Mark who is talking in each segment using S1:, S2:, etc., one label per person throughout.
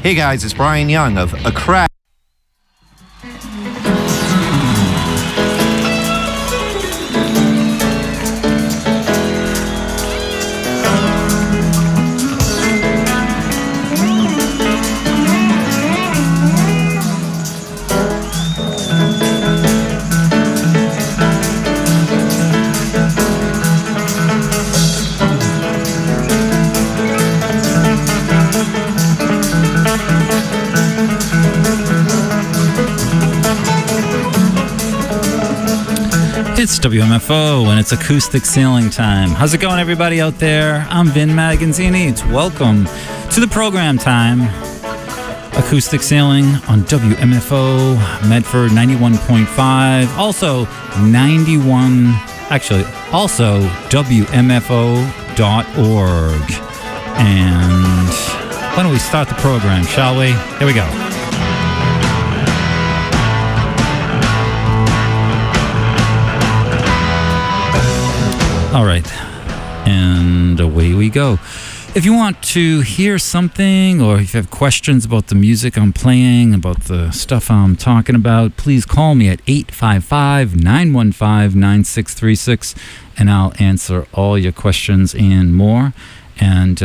S1: Hey guys, it's Brian Young of A Crack.
S2: It's WMFO and it's acoustic sailing time. How's it going, everybody out there? I'm Vin Magazzini. It's welcome to the program time. Acoustic sailing on WMFO, Medford 91.5. Also also WMFO.org. And why don't we start the program, shall we? Here we go. All right, and away we go. If you want to hear something or if you have questions about the music I'm playing, about the stuff I'm talking about, please call me at 855-915-9636, and I'll answer all your questions and more. And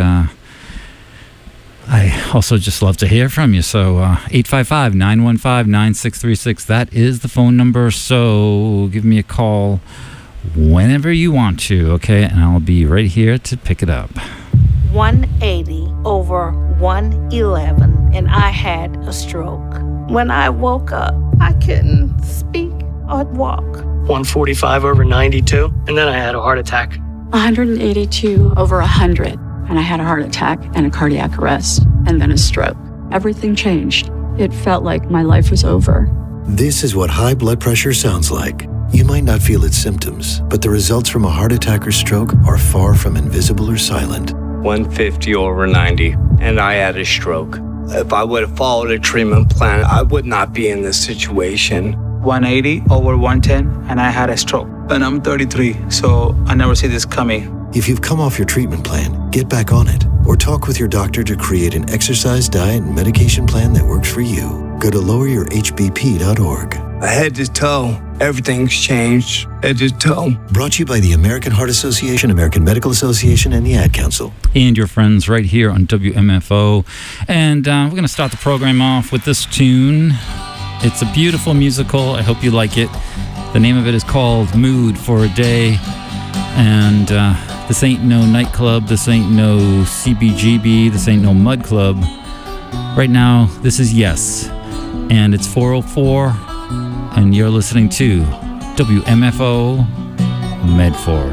S2: I also just love to hear from you. So 855-915-9636, that is the phone number. So give me a call whenever you want to, okay? And I'll be right here to pick it up.
S3: 180/111, and I had a stroke. When I woke up, I couldn't speak or walk.
S4: 145/92, and then I had a heart attack.
S5: 182/100, and I had a heart attack and a cardiac arrest, and then a stroke. Everything changed. It felt like my life was over.
S6: This is what high blood pressure sounds like. You might not feel its symptoms, but the results from a heart attack or stroke are far from invisible or silent.
S7: 150/90, and I had a stroke. If I would have followed a treatment plan, I would not be in this situation.
S8: 180/110, and I had a stroke. And I'm 33, so I never see this coming.
S6: If you've come off your treatment plan, get back on it, or talk with your doctor to create an exercise, diet, and medication plan that works for you. Go to loweryourhbp.org.
S7: Head to toe, everything's changed. Head to toe.
S6: Brought to you by the American Heart Association, American Medical Association, and the Ad Council.
S2: And your friends right here on WMFO. And we're going to start the program off with this tune. It's a beautiful musical. I hope you like it. The name of it is called Mood for a Day. And this ain't no nightclub. This ain't no CBGB. This ain't no mud club. Right now, this is Yes. And it's 4:04. And you're listening to WMFO Medford.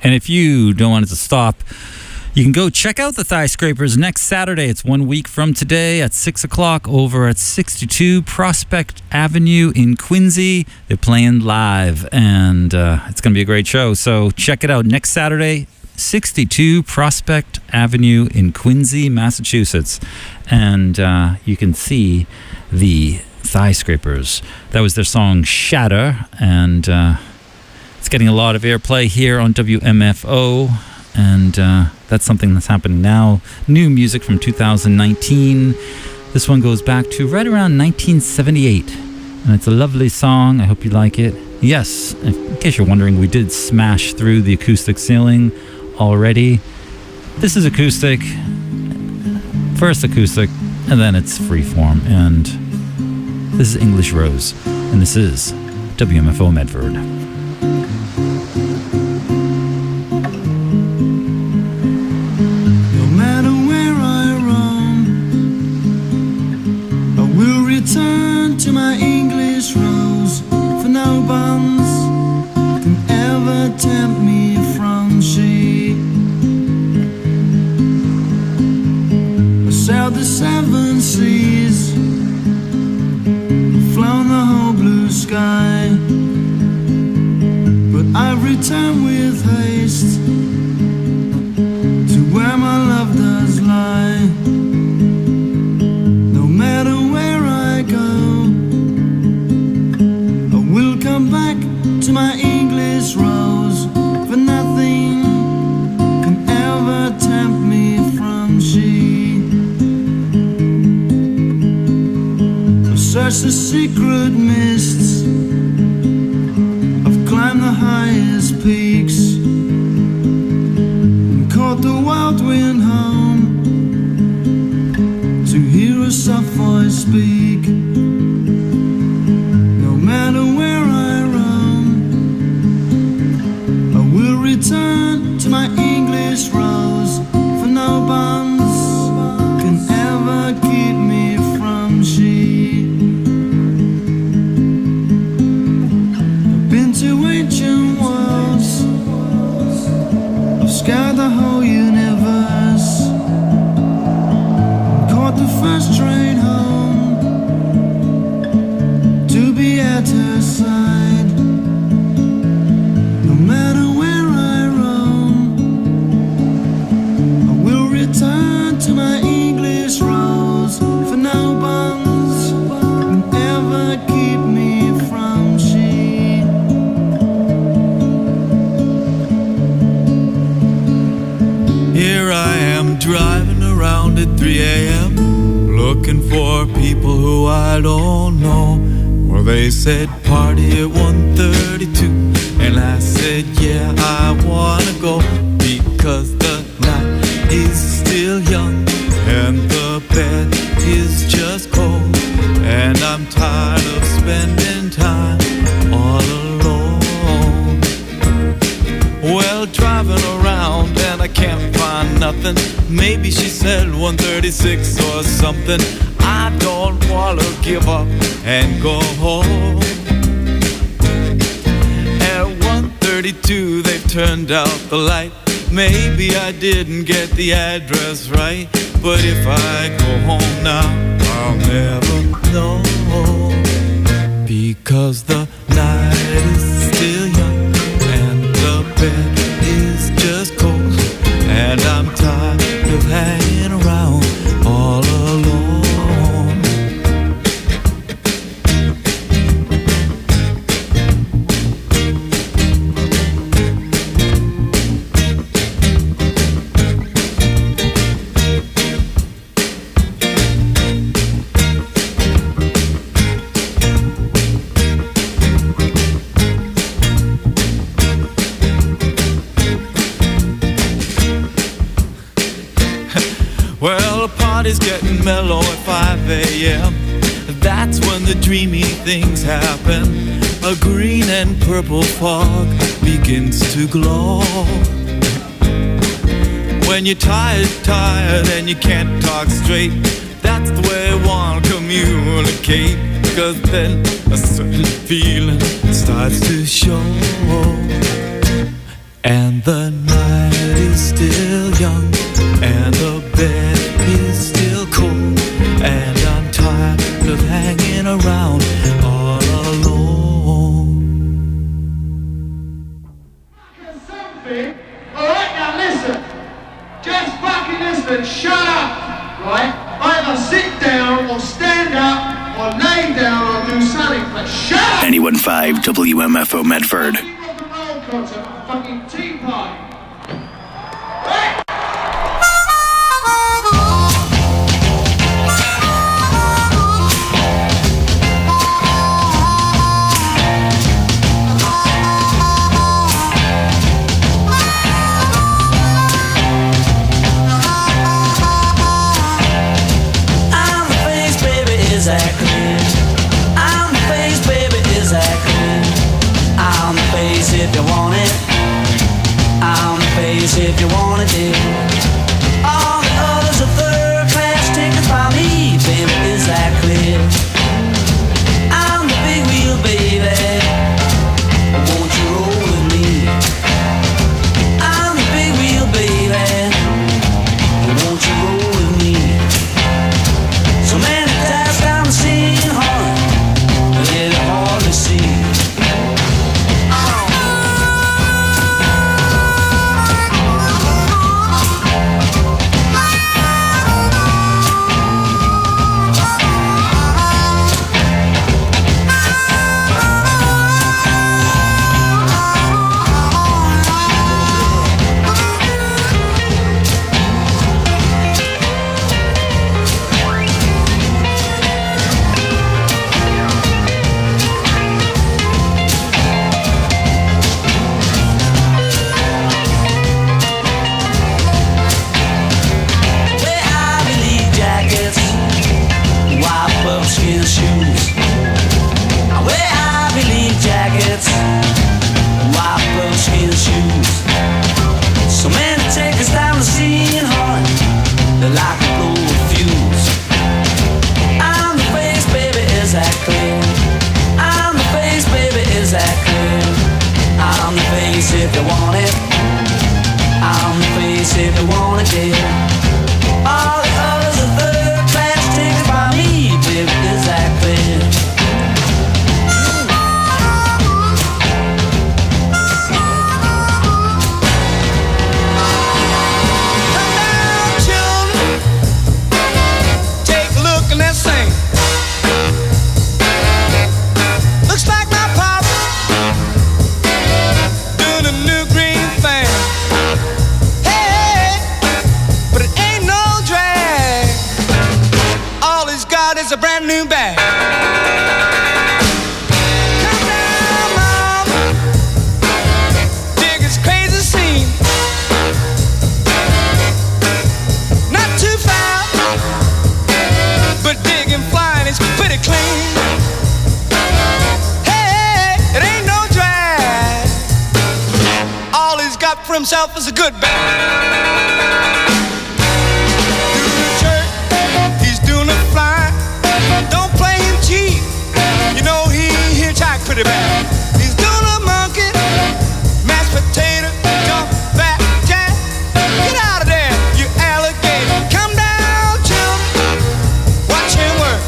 S2: And if you don't want it to stop, you can go check out the Thigh Scrapers next Saturday. It's 1 week from today at 6 o'clock over at 62 Prospect Avenue in Quincy. They're playing live, and it's going to be a great show. So check it out next Saturday, 62 Prospect Avenue in Quincy, Massachusetts. And you can see the Thigh Scrapers. That was their song Shatter, and it's getting a lot of airplay here on WMFO. And that's something that's happening now. New music from 2019. This one goes back to right around 1978. And it's a lovely song. I hope you like it. Yes, in case you're wondering, we did smash through the acoustic ceiling already. This is acoustic. First acoustic, and then it's freeform. And this is English Rose. And this is WMFO Medford.
S9: Return to my English rose, for no bonds can ever tempt me from she. I sailed the 7 seas, flown the whole blue sky, but I've returned with haste to where my love does lie. No matter where I go, I will come back to my English rose, for nothing can ever tempt me from she. I've searched the secret mists, I've climbed the highest peaks, and caught the wild wind home to hear a soft voice speak. No matter where I roam, I will return to my English rose, for no bonds can ever keep me from she. I've been to ancient worlds, I've scoured the whole universe, caught the first train home to be at her side. No matter where I roam, I will return to my English rose, for no bonds can ever keep me from she. Here I am driving around at 3 a.m. looking for people who I don't know. Well, they said party at 1:32, and I said yeah, I wanna go, because the night is still young and the bed is just cold, and I'm tired of spending time all alone. Well, driving around and I can't find nothing. Maybe she said 136 or something. I don't wanna give up and go home. At 1:32 they've turned out the light. Maybe I didn't get the address right, but if I go home now, I'll never know, because the night is still young and the bed is just cold, and I'm tired of hanging around all alone. Well, the party's getting mellow at 5 a.m. That's when the dreamy things happen. A green and purple fog begins to glow. When you're tired and you can't talk straight, that's the way I wanna communicate, 'cause then a certain feeling starts to show. And the night is still young, and the bed is still cold, and I'm tired of hanging around all alone.
S10: Something. Alright, now listen. Just fucking listen. Shut up. Right? Either sit down or stand up or lay down or do something, but shut up!
S11: 91.5 WMFO Medford.
S10: Rock and roll concert, a fucking tea party.
S12: If you want it, I'm the face if you want it, dear. All the others are third class tickets by me, baby, is that clear? I'm the big wheel, baby, won't you roll with me? I'm the big wheel, baby, won't you roll with me? So many times I'm seeing hard, but it's hard to see. If you want it, I'm the face if you want it, dear. All the others are third class tickets by me, baby, is that clear?
S9: Come down, children, take a look and let's sing. Looks like my pop doing a new green thing. Hey, but it ain't no drag. All he's got is a brand new bag. Come down, mama, dig this crazy scene. Not too far, but digging flying is pretty clean. Hey, it ain't no drag. All he's got for himself is a good bag. Doing a church, he's doing a fly. Don't play him cheap. You know he hitchhiked pretty bad. He's doing a monkey, mashed potato, jump back, jack. Get out of there, you alligator. Come down, children, watch him work.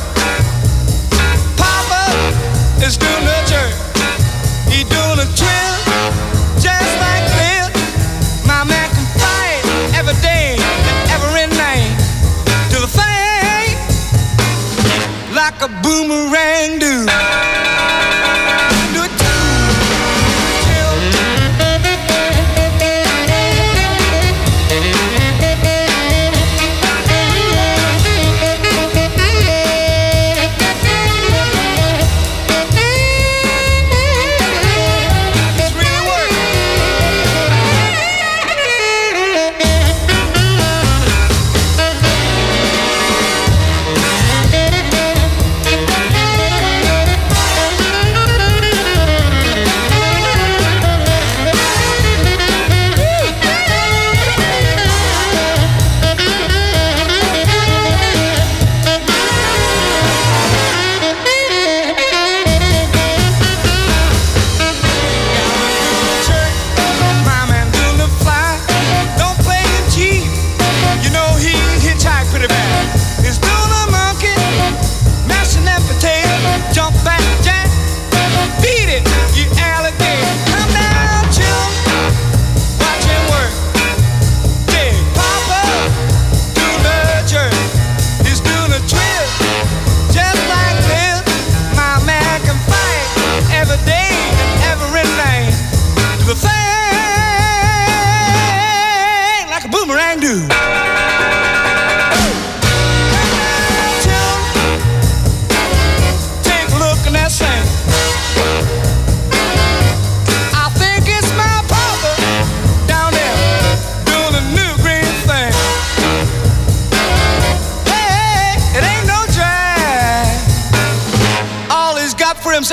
S9: Papa is doing a jerk. He doing a trill, just like this. My man can fight every day and every night. Do the thing like a boomerang do. Do it.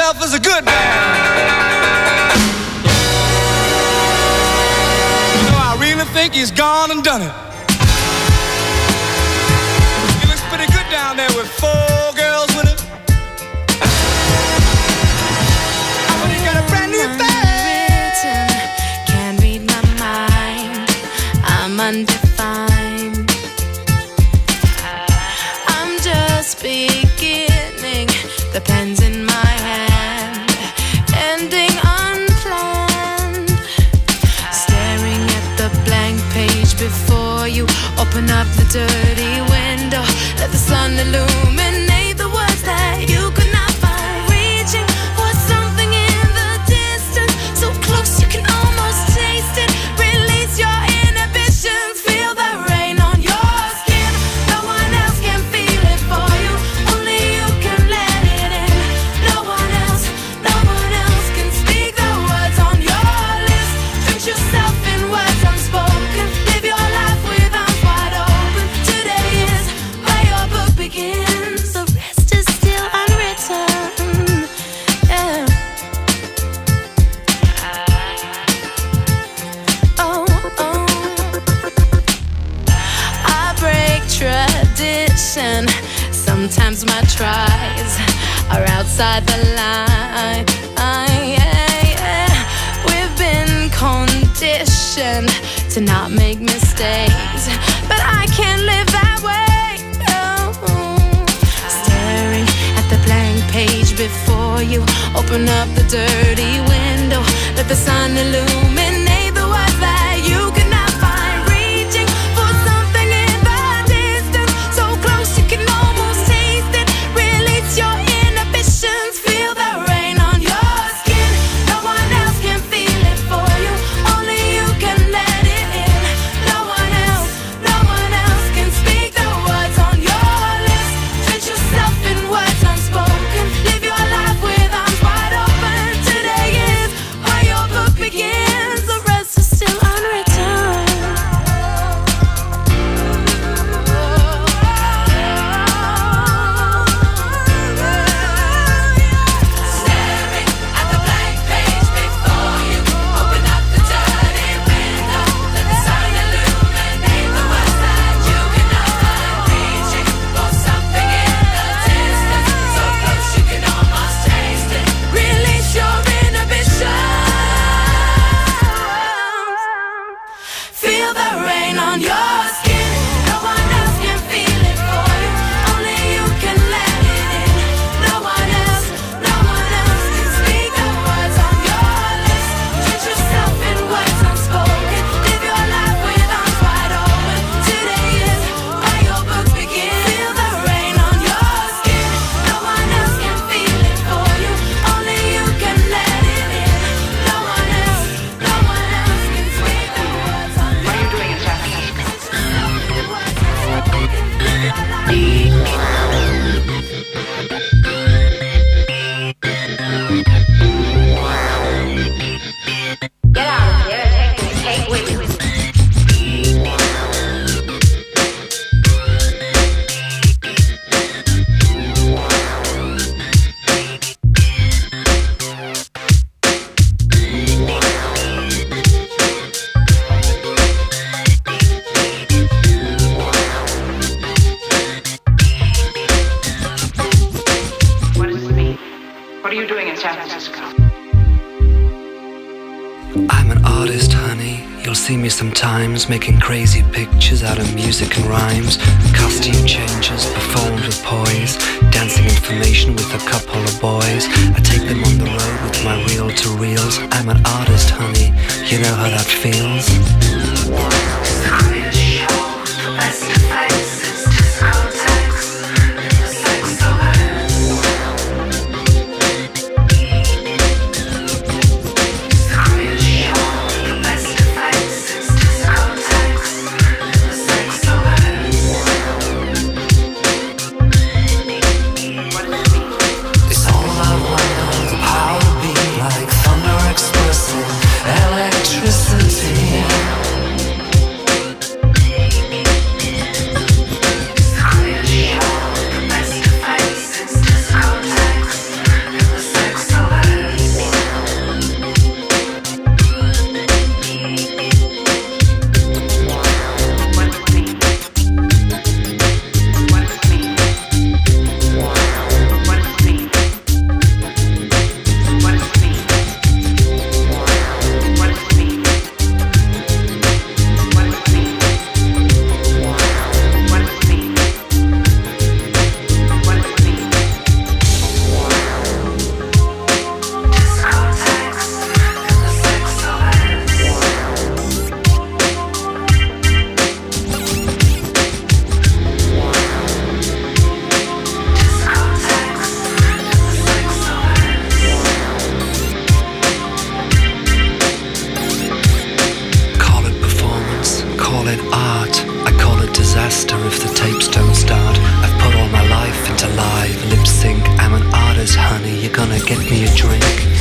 S9: himself is a good man. You know, I really think he's gone and done it. He looks pretty good down there with 4 girls with him. Oh, he got a brand new face.
S3: Can't read my mind. I'm undefined. I'm just beginning. The pen's in my hand, ending unplanned. Staring at the blank page before you. Open up the dirty window. Let the sun illuminate the words that you could not find. Reaching for something in the distance, so close you can almost taste it. Release your inhibitions. Feel the rain on your skin. No one else can feel it for you. Only you can let it in. No one else can speak the words on your lips. Drench yourself in words unspoken. Live your life with arms wide open. Today is where your book begins. The rest is still unwritten. Yeah. Oh. I break tradition. Sometimes my tries are outside the line. We've been conditioned to not make mistakes, but I can't live that way. No. Staring at the blank page before you. Open up the dirty window. Let the sun illuminate the words that you could not find. Reaching for something in the distance, so close you can almost taste it. Release your inhibitions. Feel the rain on your skin. No one else can feel it for you. Only you can let it in. No one else can speak the words on your lips. Drench yourself in words unspoken. Live your life with arms wide open. Today is where your book begins. The rest is still unwritten. Staring at the blank page before you. Open up the dirty window. Let the sun illuminate the words that you cannot find. Reaching for something in the distance, so close you can almost taste it. Release your inhibitions. Feel the rain on your skin. No one else can feel it for you. Only you can let it in. No one else can speak the words on your lips. Drench yourself in words unspoken. Live your life with arms wide open. Today is where your book begins. Feel the rain on your skin. No one else can feel it for you. Only you can let it in. No one else can speak the words on your lips. What are you doing in San Francisco? Get out of here and take with you.
S13: What does it mean? What are you doing in San Francisco?
S14: I'm an artist, honey. You'll see me sometimes making crazy pictures out of music and rhymes. Costume changes, performed with poise. Dancing information with a couple of boys. I take them on the road with my reel-to-reels. I'm an artist, honey. You know how that feels?
S12: Like thunder expressing electricity.
S14: call it art, I call it disaster if the tapes don't start. I've put all my life into live lip sync. I'm an artist, honey, you're gonna get me a drink.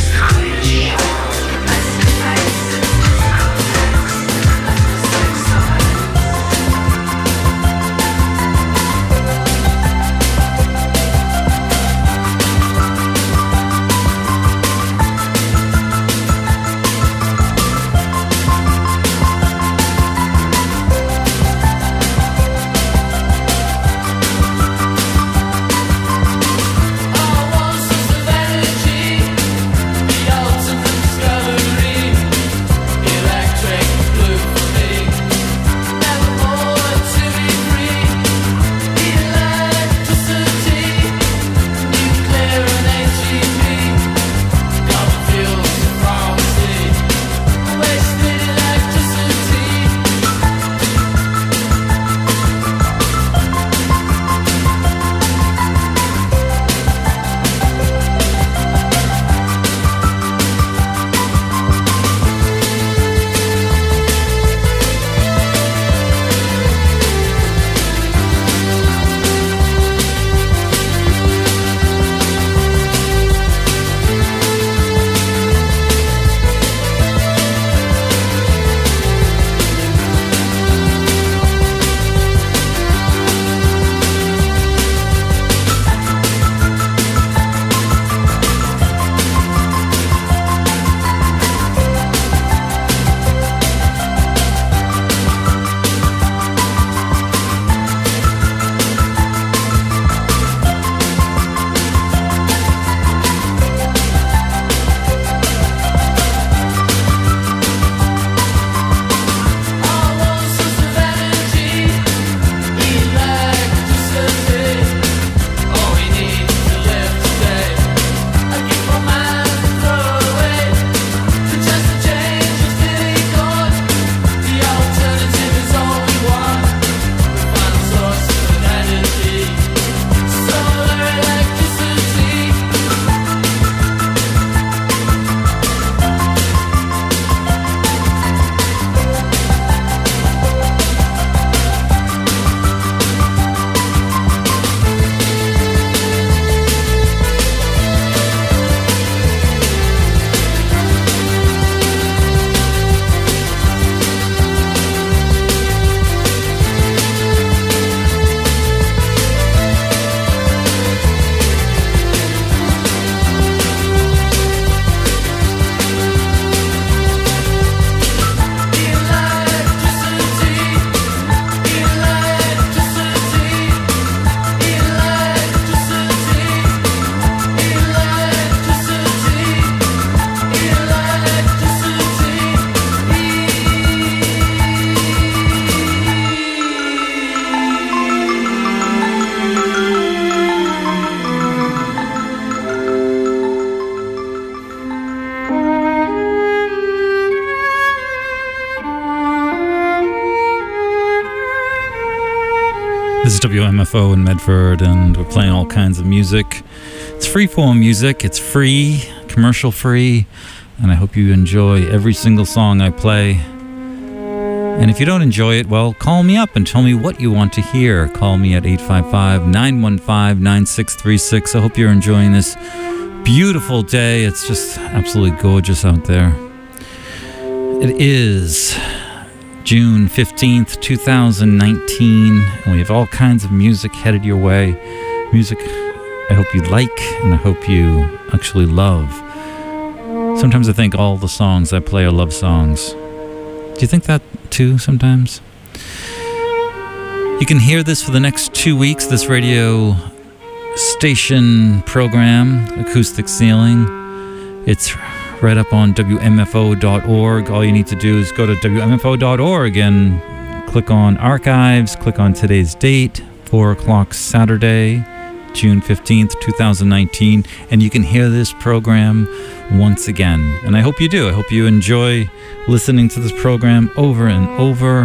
S2: This is WMFO in Medford, and we're playing all kinds of music. It's free-form music. It's free, commercial-free, and I hope you enjoy every single song I play. And if you don't enjoy it, well, call me up and tell me what you want to hear. Call me at 855-915-9636. I hope you're enjoying this beautiful day. It's just absolutely gorgeous out there. It is June 15th, 2019, and we have all kinds of music headed your way. Music I hope you like, and I hope you actually love. Sometimes I think all the songs I play are love songs. Do you think that too sometimes? You can hear this for the next 2 weeks, this radio station program, Acoustic Ceiling. It's right up on WMFO.org. All you need to do is go to WMFO.org and click on Archives, click on today's date, 4 o'clock Saturday, June 15th, 2019, and you can hear this program once again. And I hope you do. I hope you enjoy listening to this program over and over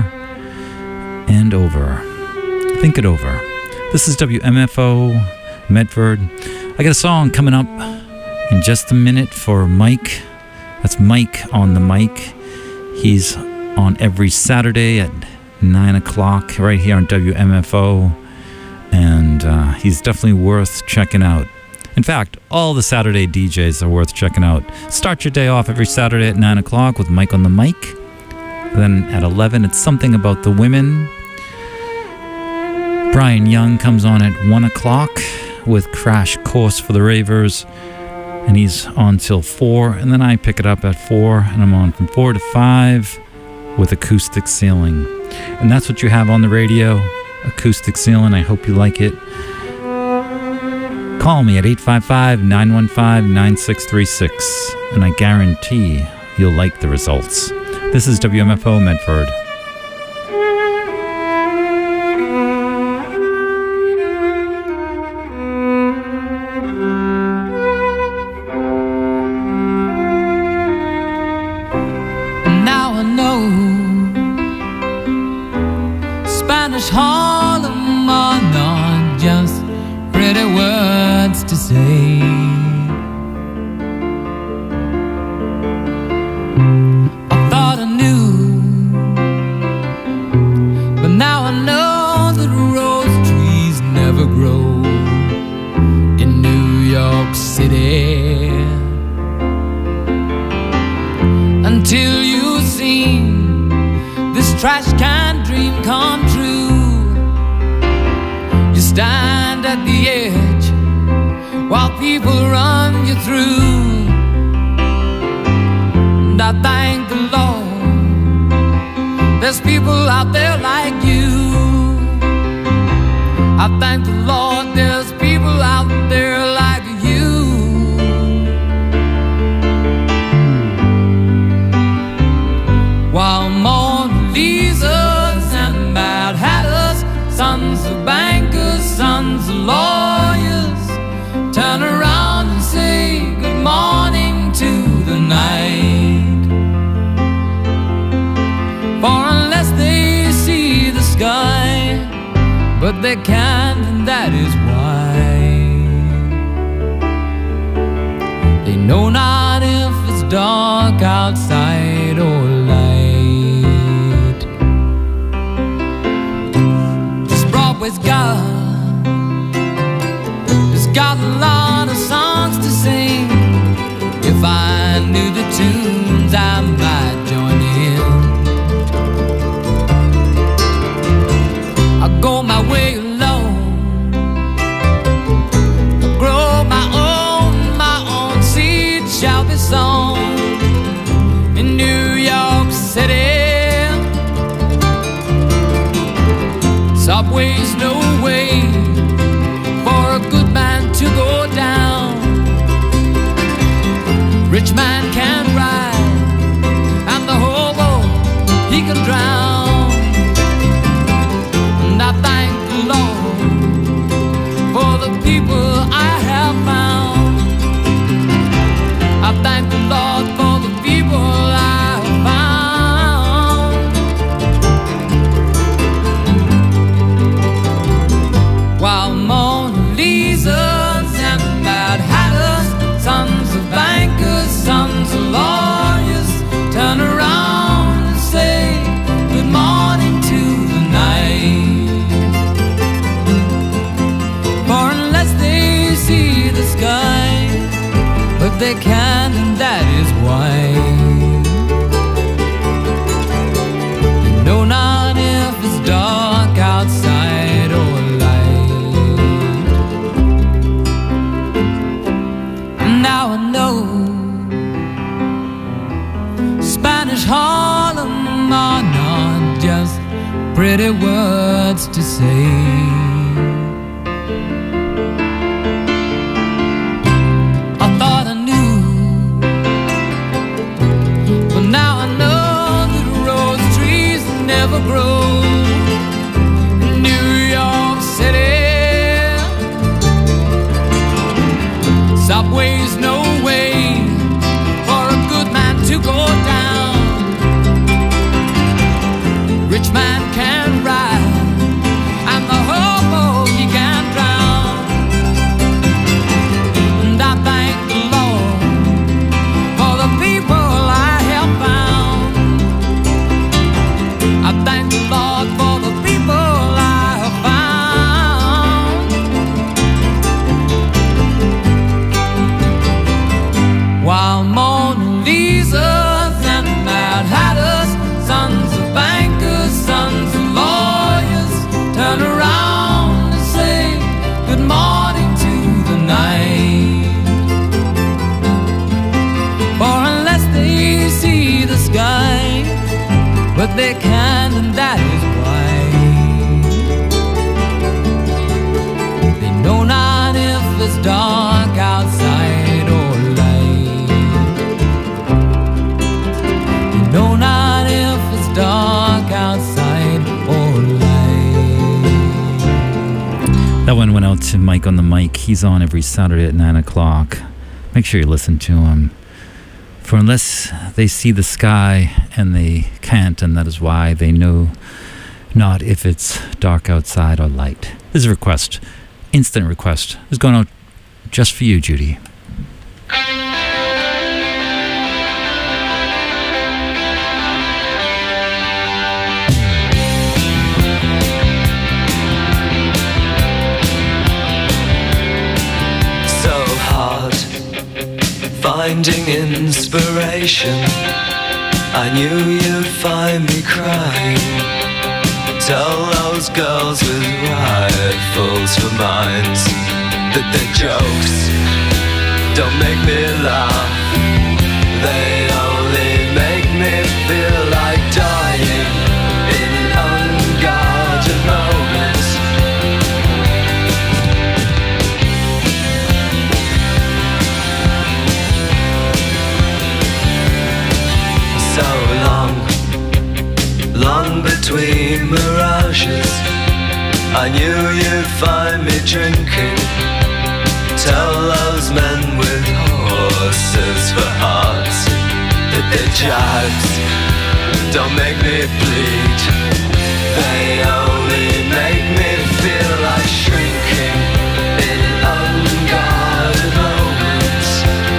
S2: and over. Think it over. This is WMFO Medford. I got a song coming up in just a minute for Mike. That's Mike on the mic. He's on every Saturday at 9 o'clock right here on WMFO. And he's definitely worth checking out. In fact, all the Saturday DJs are worth checking out. Start your day off every Saturday at 9 o'clock with Mike on the mic. Then at 11, it's Something About the Women. Brian Young comes on at 1 o'clock with Crash Course for the Ravers. And he's on till 4. And then I pick it up at 4. And I'm on from 4 to 5 with Acoustic Ceiling. And that's what you have on the radio. Acoustic Ceiling. I hope you like it. Call me at 855-915-9636 and I guarantee you'll like the results. This is WMFO Medford.
S15: Now I know Spanish Harlem are not just pretty words to say. I thought I knew, but now I know that rose trees never grow in New York City until you've seen this trash can dream come true. You stand at the edge while people run you through. And I thank the Lord there's people out there like you. I thank the Lord there's people out there like you. While Mona Lisas and Mad Hatters, sons of bankers, sons of lawyers, turn around and say good morning to the night. For unless they see the sky, but they can't, and that is why they know not if it's dark outside or light. This Broadway's got a lot of songs to sing. If I knew the tunes, I might join in. I go my way alone, I grow my own seed shall be sown in New York City. Subway's no way for a good man to go down. Rich man can ride, and the hobo, he can drown. And I thank the Lord for the people I have found. I thank the Lord for the people I have found. While Mona Lisas and Mad Hatters, sons of bankers, sons of lawyers, turn around and say good morning to the night. For unless they see the sky, but they can't, and that is why they know not if it's dark outside or light. And now I know Spanish Harlem are not just pretty words to say. I thought I knew, but now I know that rose trees never grow in New York City. Subway's no way for a good man to go down. Rich man can ride, and the hobo, but they can't, and that is why they know not if it's dark outside or light. They know not if it's dark outside or light.
S2: That one went out to Mike on the mic. He's on every Saturday at 9 o'clock. Make sure you listen to him. For unless they see the sky and they can't, and that is why they know not if it's dark outside or light. This is a request, instant request. It's going out just for you, Judy.
S16: Finding inspiration, I knew you'd find me crying. Tell those girls with rifles for minds that their jokes don't make me laugh. They only make me feel like dying in unguarded moments. So long between mirages, I knew you'd find me drinking. Tell those men with horses for hearts that their jibes don't make me bleed. They only make me feel like shrinking in unguarded moments.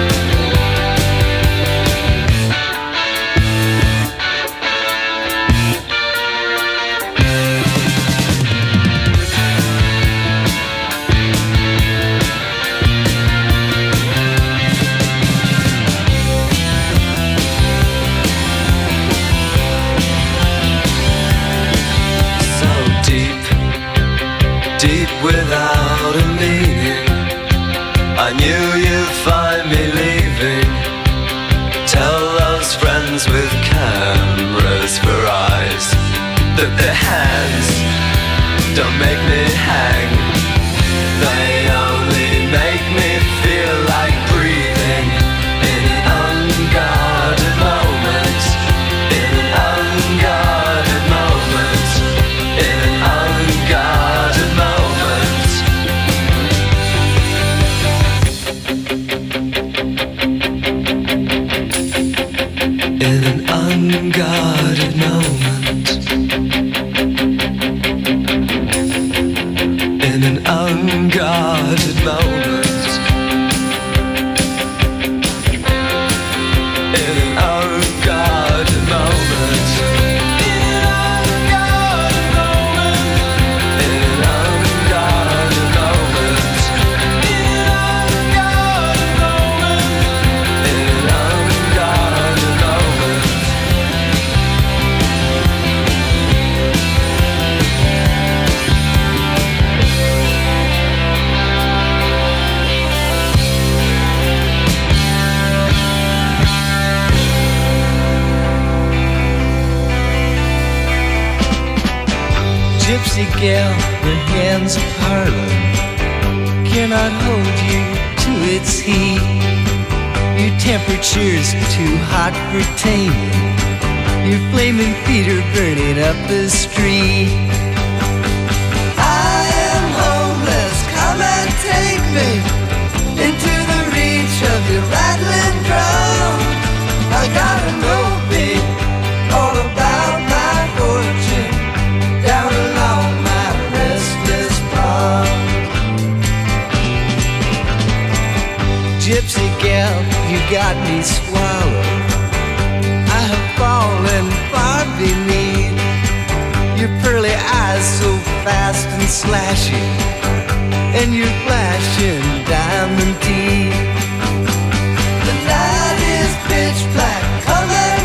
S16: Without a meaning, I knew you'd find me leaving. Tell those friends with cameras for eyes that their hands don't make me hang. They only make me feel like breathing in an unguarded moment. In an unguarded moment. In an unguarded moment. In an unguarded moment. In an unguarded moment. In an unguarded moment. In an unguarded moment. In an unguarded moment. In an unguarded moment. In an unguarded moment.
S17: Gypsy gal, the hands of Harlem cannot hold you to its heat. Your temperature's too hot for taming. Your flaming feet are burning up the street. I am homeless, come and take me into the reach of your rattling drum. I gotta know, babe, all about my fortune down along my restless path. Gypsy gal, you got me swallowed. I have fallen far beneath your pearly eyes, so fast and slashy, and your flashing diamond teeth. The night is pitch black, come and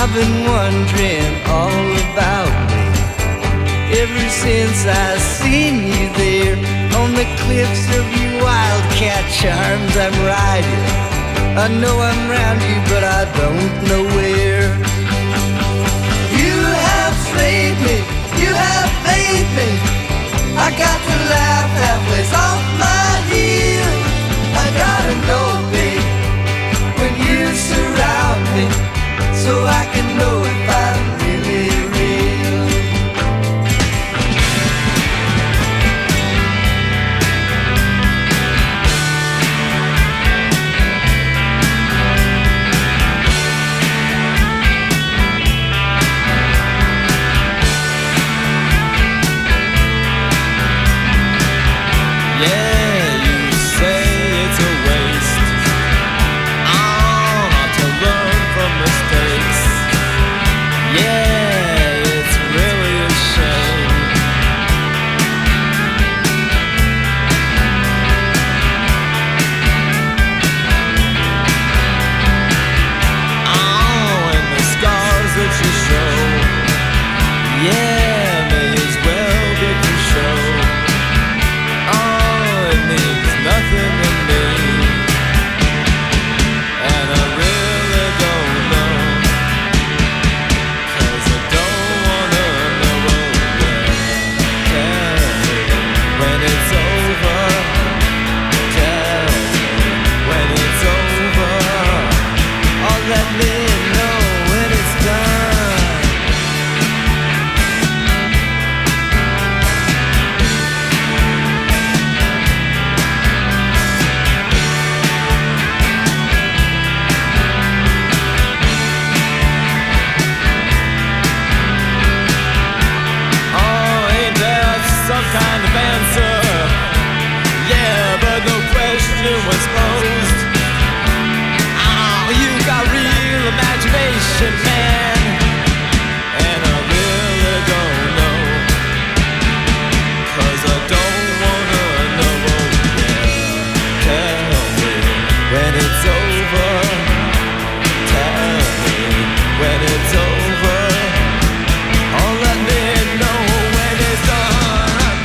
S17: I've been wondering all about me ever since I seen you there on the cliffs of your wildcat charms. I'm riding, I know I'm round you, but I don't know where. You have slayed me, you have made me. I got to laugh halfway off my heel. I gotta know, babe, when you surround me, so I can know if I'm really real.
S9: Yeah, you say it's a waste. Not to learn from mistakes. Yeah, it's really a shame. And the scars that you show, yeah, may as well be for show. It means nothing to me, and I really don't know, 'cause I don't wanna know. Tell me when it's over. Tell me when it's over. Or let me know when it's done. Ain't that some kind of answer? Yeah, but no question was posed. You got real imagination, man, and I really don't know, 'cause I don't wanna know. Yeah, tell me when it's over. Tell me when it's over. Oh, let me know when it's done.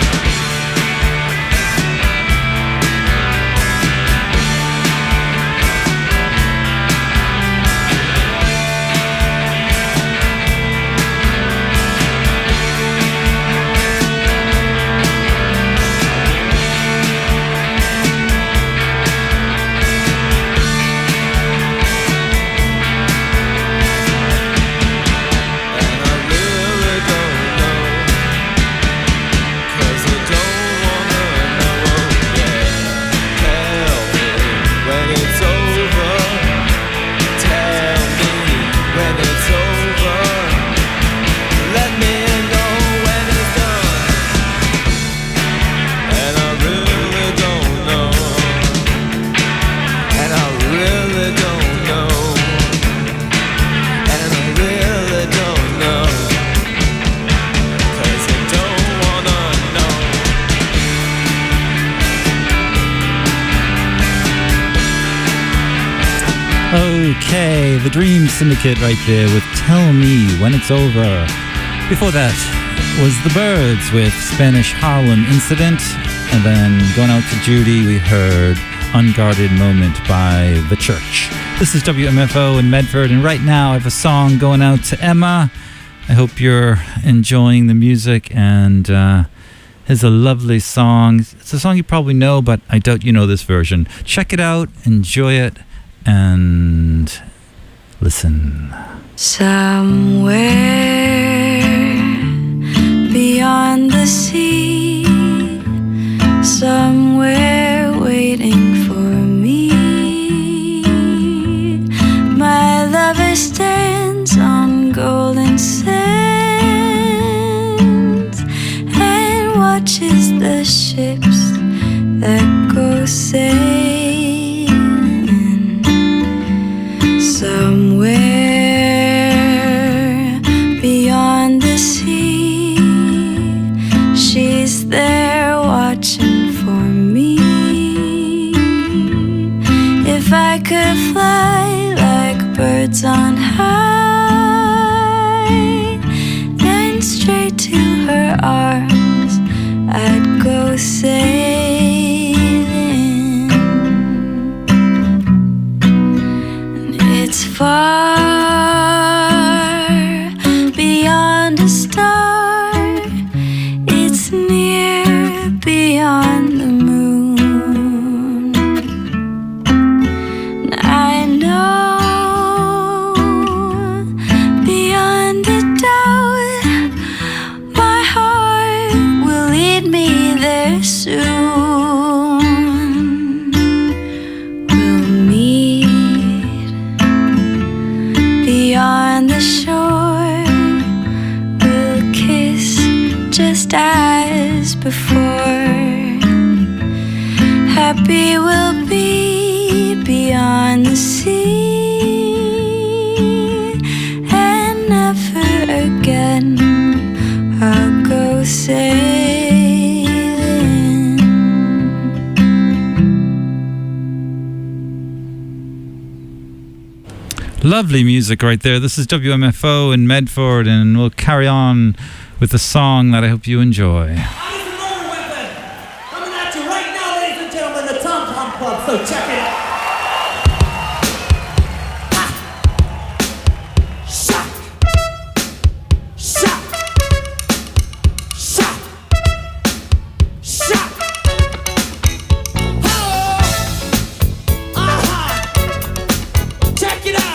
S9: And I really don't know, 'cause I don't wanna know. Yeah, tell me when it's over. Tell me when it's over. Let me know when it's done. And I really don't know. And I really don't know. And I really don't know, 'cause I don't wanna know.
S2: Okay, the Dream Syndicate right there with Tell Me When It's Over. Before that was The Birds with Spanish Harlem Incident. And then going out to Judy, we heard Unguarded Moment by The Church. This is WMFO in Medford, and right now I have a song going out to Emma. I hope you're enjoying the music, and here's a lovely song. It's a song you probably know, but I doubt you know this version. Check it out, enjoy it, and listen.
S3: Somewhere beyond the sea, somewhere waiting for me, my lover stands on golden sands and watches the ships that go sailing. Somewhere beyond the far beyond a star. It's near beyond the moon. And I know beyond a doubt my heart will lead me there soon. Beyond the shore, we'll kiss just as before. Happy we'll be beyond the sea, and never again I'll go sailing.
S2: Lovely music right there. This is WMFO in Medford, and we'll carry on with the song that I hope you enjoy.
S18: Coming at you right now, ladies and gentlemen, the Tom Tom Club, so check it out. Shock! Shock! Shock! Shock! Check it out!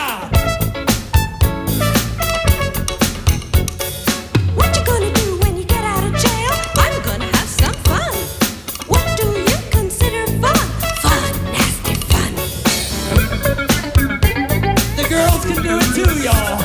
S3: What you gonna do when you get out of jail? I'm gonna have some fun. What do you consider fun? Fun, nasty fun.
S18: The girls can do it too, y'all.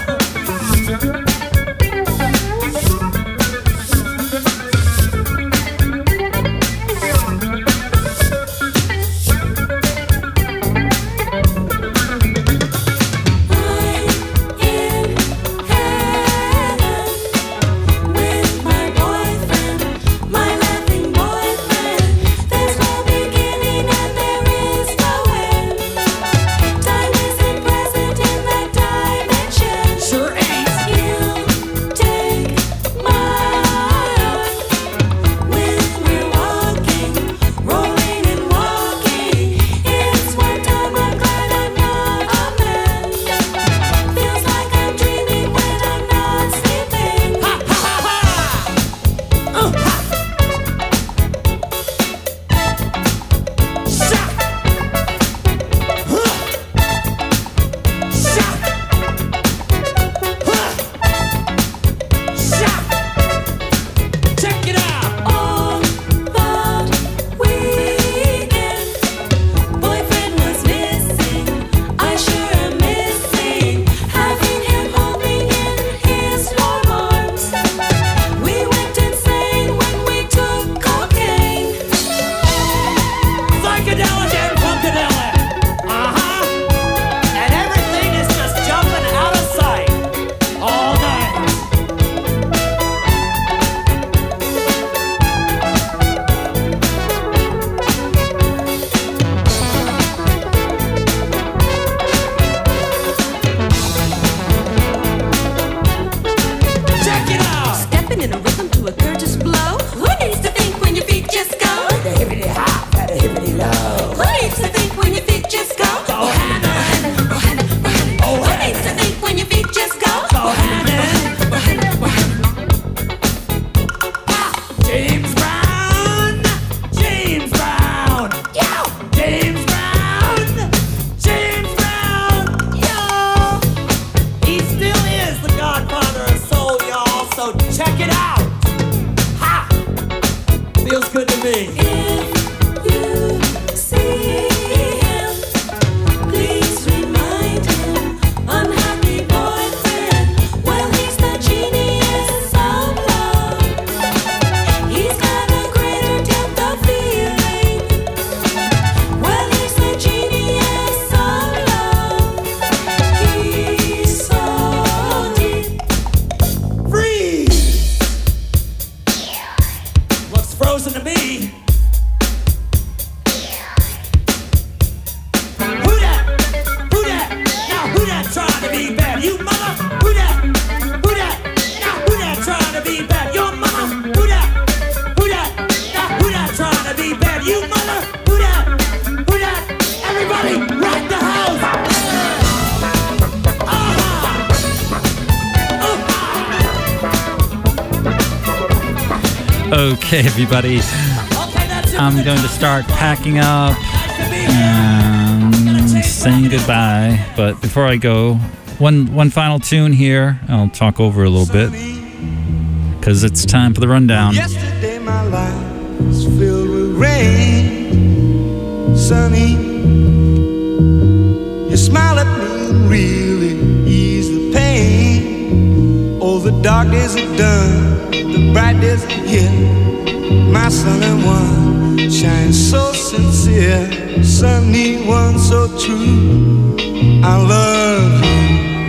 S18: Frozen to me.
S2: Okay, everybody. I'm going to start packing up and saying goodbye. But before I go, one final tune here. I'll talk over a little bit because it's time for the rundown.
S17: Yesterday my life was filled with rain, sunny. You smile at me and really ease the pain. Oh, the dark days are done, the bright days are here. My sun and one shines so sincere, sunny one so true. I love you.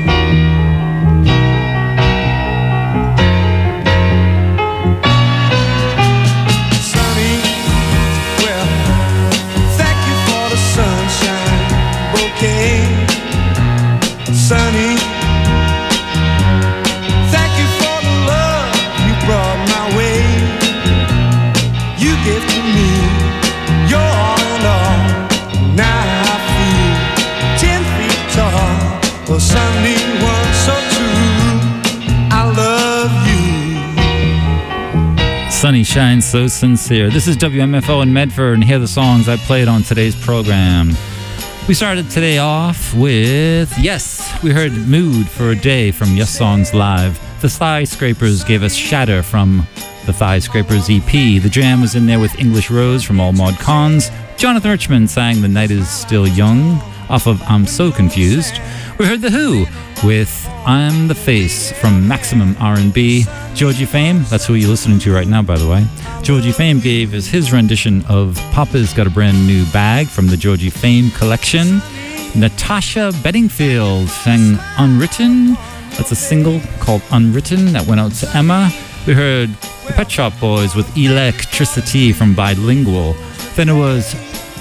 S17: Sunny, thank you for the love you brought my way. You gave to me your all in all. Now I feel 10 feet tall. Oh, sunny one so true. I love you.
S2: Sunny shines so sincere. This is WMFO in Medford, and here are the songs I played on today's program. We started today off with, we heard Mood for a Day from Yes Songs Live. The Thigh Scrapers gave us Shatter from the Thigh Scrapers EP. The Jam was in there with English Rose from All Mod Cons. Jonathan Richman sang The Night Is Still Young off of I'm So Confused. We heard The Who with I'm the Face from Maximum R&B. Georgie Fame, that's who you're listening to right now, by the way. Georgie Fame gave us his rendition of Papa's Got a Brand New Bag from the Georgie Fame collection. Natasha Bedingfield sang Unwritten. That's a single called Unwritten that went out to Emma. We heard the Pet Shop Boys with Electricity from Bilingual. Then it was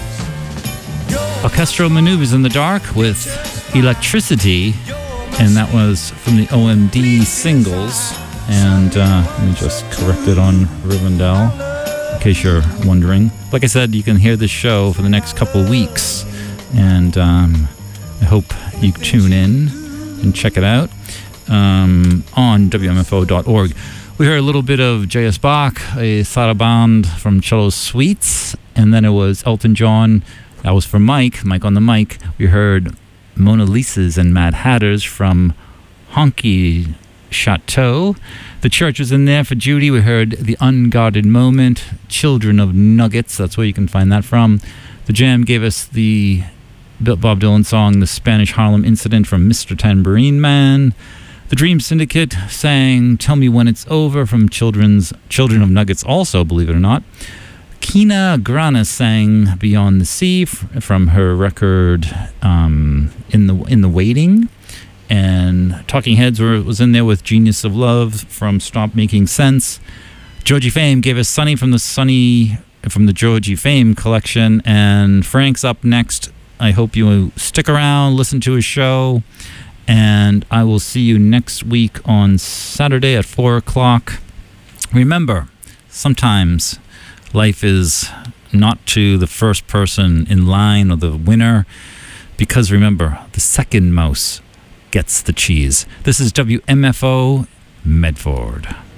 S2: Orchestral Maneuvers in the Dark with Electricity, and that was from the OMD singles. And let me just correct it on Rivendell, in case you're wondering. Like I said, you can hear this show for the next couple weeks, and I hope you tune in and check it out on WMFO.org. We heard a little bit of J.S. Bach, a Saraband from Cello Suites, and then it was Elton John. That was for Mike on the mic. We heard Mona Lisa's and Mad Hatters from Honky Chateau. The Church was in there for Judy. We heard The Unguarded Moment, Children of Nuggets. That's where you can find that from. The Jam gave us the Bob Dylan song, The Spanish Harlem Incident from Mr. Tambourine Man. The Dream Syndicate sang Tell Me When It's Over from Children of Nuggets also, believe it or not. Kina Grana sang Beyond the Sea from her record In the Waiting. And Talking Heads was in there with Genius of Love from Stop Making Sense. Georgie Fame gave us Sunny from the Georgie Fame collection. And Frank's up next. I hope you stick around, listen to his show. And I will see you next week on Saturday at 4 o'clock. Remember, sometimes life is not to the first person in line or the winner. Because remember, the second mouse gets the cheese. This is WMFO Medford.